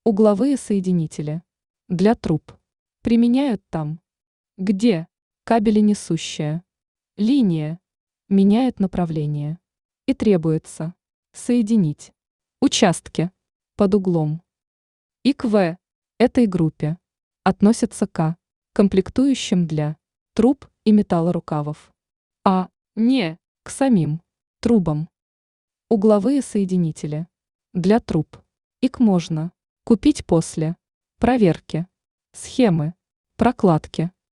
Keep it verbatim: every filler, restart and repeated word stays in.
Угловые соединители. Для труб. Применяют там, где кабели несущая линия меняет направление и требуется соединить участки под углом. И к В этой группе относятся К комплектующим для труб и металлорукавов, а не к самим трубам. Угловые соединители. Для труб. Их можно купить после проверки схемы прокладки